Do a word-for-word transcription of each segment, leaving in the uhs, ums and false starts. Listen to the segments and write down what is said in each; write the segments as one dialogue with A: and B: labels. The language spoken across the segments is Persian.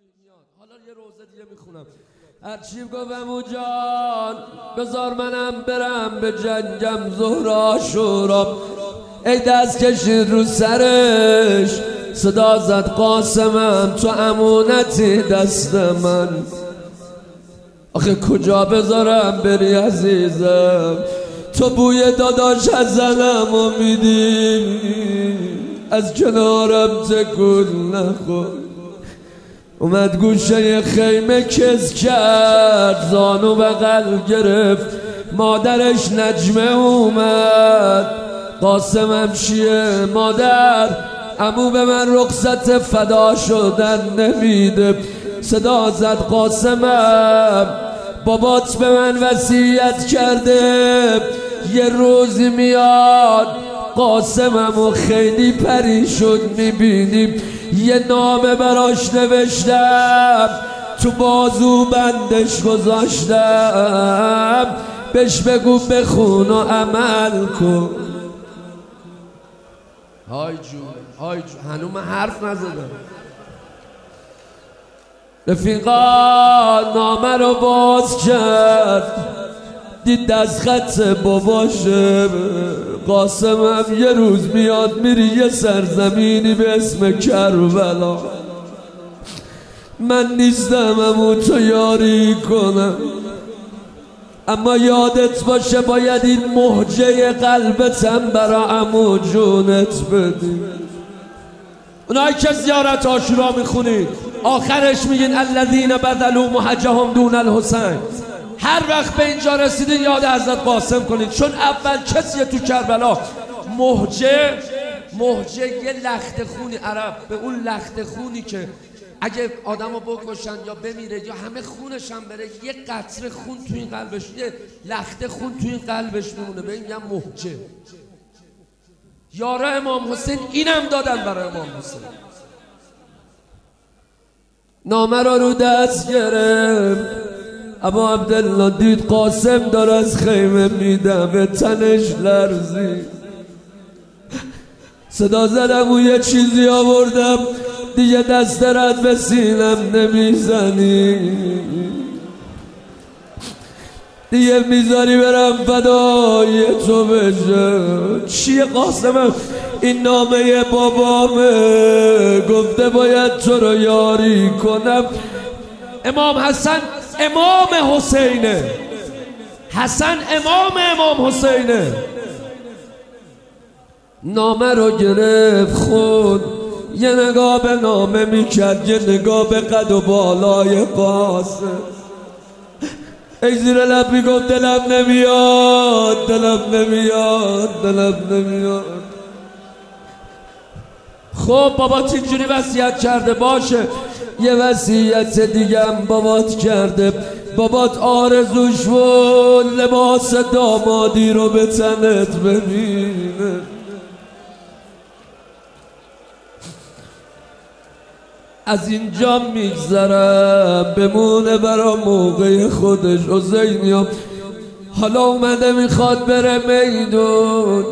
A: حالا یه روزه دیگه میخونم. هرچی گفتم او جان بذار منم برم به جنگم ظهر عاشورا. ای دست کشید رو سرش صدا زد قاسمم تو امونتی دست من. آخه کجا بذارم بری عزیزم تو بوی داداش از زنم و میدی از کنارم تکون نخور. اومد گوشه خیمه کز کرد زانو بغل گرفت مادرش نجمه اومد. قاسمم چیه مادر عمو به من رخصت فدا شدن نمیده. صدا زد قاسمم بابات به من وصیت کرده یه روزی میاد قاسمم و خیلی پری شد میبینیم یه نامه براش نوشتم تو بازو بندش گذاشتم بهش بگو بخون و عمل کن. های جون های جون هنوز من حرف نزدم. رفیقا نامه رو باز کرد دید دست خط باباشه. قاسمم یه روز میاد میری یه سرزمینی به اسم کربلا. من نیستم امو تو یاری کنم اما یادت باشه باید این مهجه قلبتم برا عمو جونت بدی. اونایی که زیارت عاشورا میخونید آخرش میگین الذین بذلوا مهجهم دون الحسین. هر وقت به اینجا رسیدین یاد حضرت قاسم کنید چون اول کسیه تو کربلا مهجه. مهجه یه لخت خونی عرب به اون لخت خونی که اگه آدمو بکشن یا بمیره یا همه خونش هم بره یه قطره خون تو این قلبش یه لخت خون تو این قلبش میمونه به این میگن مهجه. یارا امام حسین اینم دادن برای امام حسین. نامه را رو دست گرفت ابا عبدالله دید قاسم داره از خیمه میدم به تنش لرزید. صدا زدم و یه چیزی آوردم دیگه دست رد به سینم نمیزنی دیگه میذاری برم فدای تو بشه. چیه قاسمم این نامه بابامه گفته باید تو رو یاری کنم. امام حسن امام حسینه. حسن امام امام حسینه. نامه رو گرفت خود یه نگاه به نامه میکرد یه نگاه به قد و بالای قاسم. ای زیر لب میگفت دلم نمیاد دلم نمیاد دلم نمیاد. خب بابات اینجوری وصیت کرده باشه یه وصیت دیگه هم بابات کرده. بابات آرزوش بود لباس دامادی رو به تنت ببینه. از اینجا میگذرم بمونه برا موقع خودش. حسینیام حالا اومده میخواد بره میدون.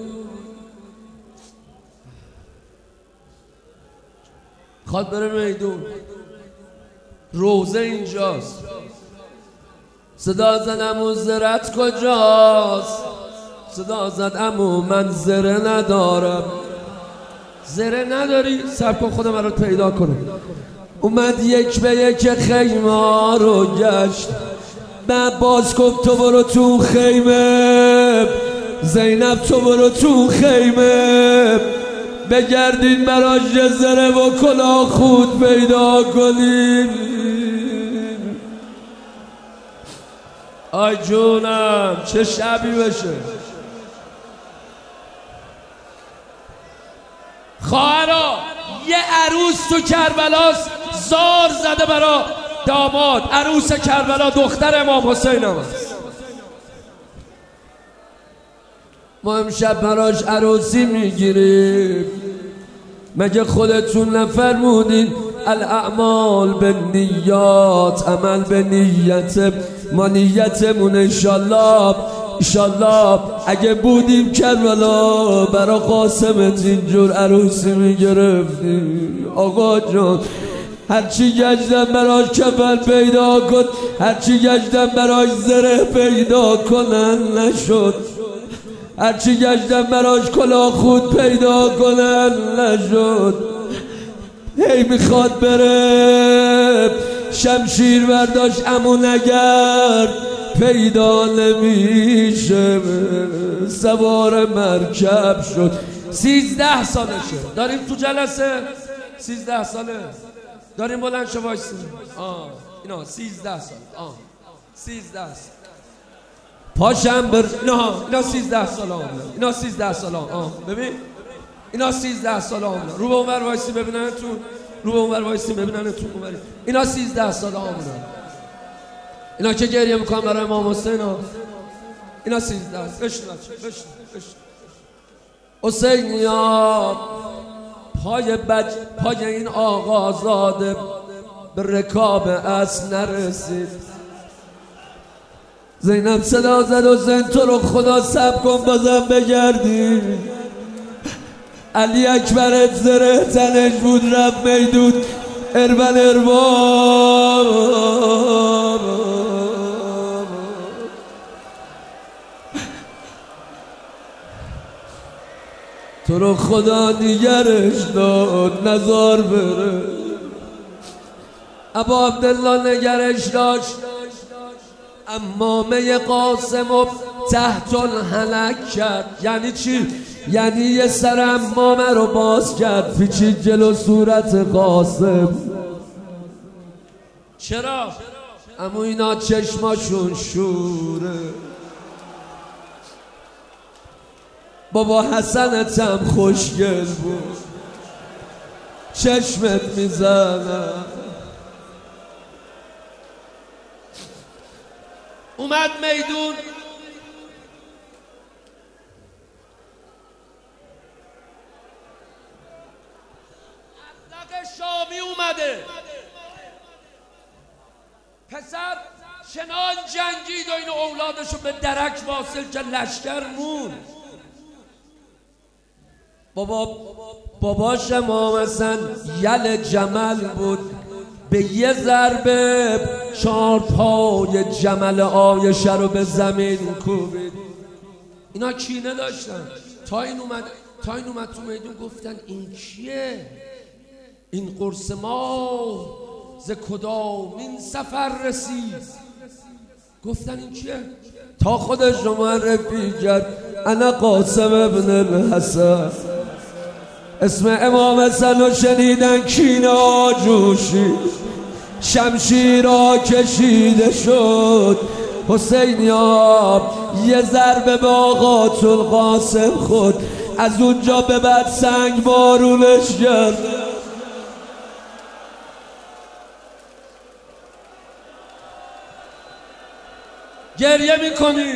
A: خواد بره میدون روزه اینجاست. صدا زد عمو زرت کجاست. صدا زد عمو من زره ندارم. زره نداری؟ سب کن خودم برات پیدا کنم. اومد یک به یک خیمه رو گشت بعد باز گفت تو برو تو خیمه زینب تو برو تو خیمه بگردین براش زره و کلاه خود پیدا کنین. آی جونم چه شبی بشه. خواهرا یه عروس تو کربلاست زار زده برا داماد. عروس کربلا دختر امام حسین هم هست. ما امشب براش عروسی میگیریم. مگه خودتون نفرمودین الاعمال به نیات عمل به نیت ما نیتمون انشالله انشالله اگه بودیم کربلا برا قاسمت اینجور عروسی میگرفتیم. آقا جان هرچی گشتم براش کفن پیدا کن، هرچی گشتم براش زره پیدا کنن نشد، هرچی گشتم براش کلاه خود پیدا کنن نشد. هی میخواد بره شمشیر برداشت امو نگرد پیدا نمیشه، سوار مرکب شد. سیزده سالشه داریم تو جلسه، سیزده ساله داریم بلند شو وایسیم. آه اینا سیزده سال، آه سیزده سال پاشم بر نه اینا سیزده سال آمده، اینا سیزده سال آه ببین اینا سیزده سال آمده. رو به اونور وایسی ببینن تو، رو به اونور وایسی ببینن تو اونوری. اینا سیزده سال آمده، اینا که گریه میکنن برای امام حسین ها. اینا سیزده سال. بشن بشن بشن حسینیا پای بج پای این آقازاده به رکاب اسب نرسید. زینب صدا زد حسین تو رو خدا صبر کن بازم بگردی. علی اکبرت زره تنش بود رفت میدون اربن ارباب. تو رو خدا نگرش داد نزار بره. ابا عبدالله نگرش داشت، امامه قاسم و تحت الحلق کرد. یعنی چی؟ یعنی یه سر امامه رو باز کرد پیچید جلو صورت قاسم. چرا؟ اما اینا چشماشون شوره. بابا حسنت هم خوشگل بود چشمت میزنه. اومد میدون ابلق شامی اومده. پسر چنان جنگید و این اولادشو به درک واصل که لشکر مون. بابا باباش امام حسن یل جمل بود، به یه ضربه چهار پای جمل عایشه رو به زمین کوبید. اینا کینه داشتن. تا این اومد تا این اومد تو میدون گفتن این کیه؟ این قرص ما ز کدامین سفر رسید؟ گفتن این کیه؟ تا خودش رو معرفی کرد انا قاسم ابن الحسن. اسم امام حسن رو شنیدن کینه آجوشی، شمشیرها کشیده شد. حسینیا یه ضربه به آقا القاسم خود، از اونجا به بعد سنگ بارونش کرد. گریه میکنی؟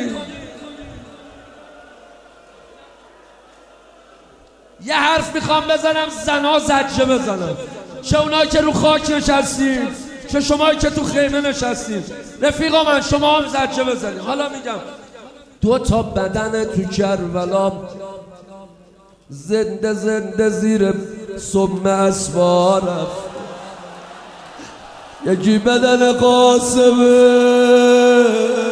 A: یه حرف میخوام بزنم زنا زجه بزنم، چه اونایی که رو خاک نشستید چه شمایی که تو خیمه نشستید. رفیقا من شما هم زجه بزنید. حالا میگم دو تا بدن تو کربلا زنده زنده زیر سم اسبا رفت. یکی بدن قاسمه،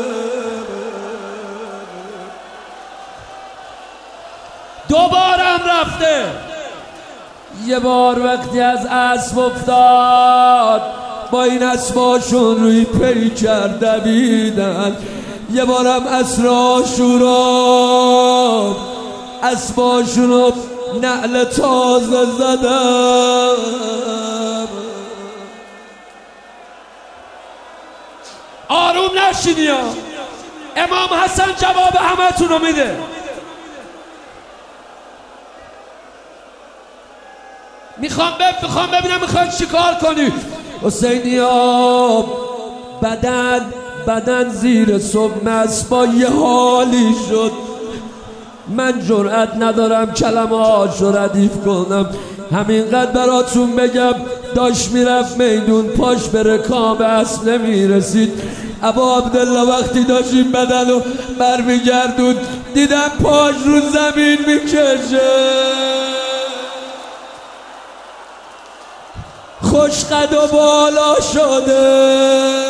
A: دوبارم رفته. یه بار وقتی از اسب افتاد با این اسباشون روی پیکر دویدن. یه بارم اسرا شورا اسباشون رو نعل تازه زدن. آروم نشینی ها. امام حسن جواب همه تون رو میده. میخوام بب... میخوام ببینم میخوای چیکار کنی. حسینی ها بدن بدن زیر سم اسبا یه حالی شد. من جرأت ندارم کلمه‌هاشو ردیف کنم، همینقدر براتون بگم داشت میرفت میدون پاش به رکاب اسب نمیرسید. ابا عبدالله وقتی داشت این بدن رو برمیگردون دیدم پاش رو زمین میکشه. خوش قد و بالا شده.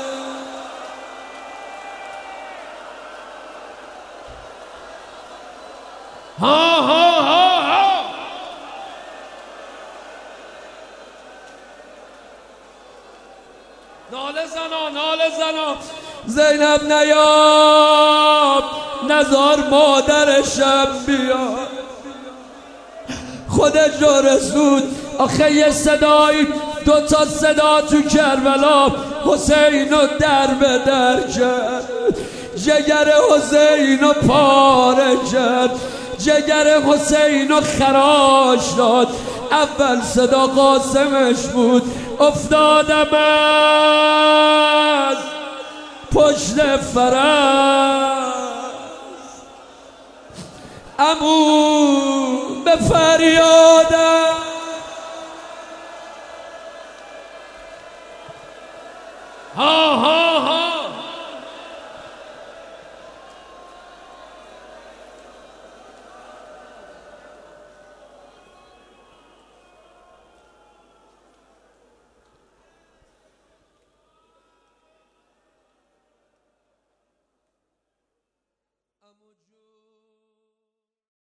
A: ها ها ها ها ناله زنا ناله زنا زینب نیاب نزار مادرشم بیاد خودش رو رسود. آخه یه صدایی دو تا صدا تو کربلا حسین رو در به در کرد، جگر حسین رو پاره کرد، جگر حسین رو خراش داد. اول صدا قاسمش بود افتادم از پشت فرس، عمو به فریادم ها ها ها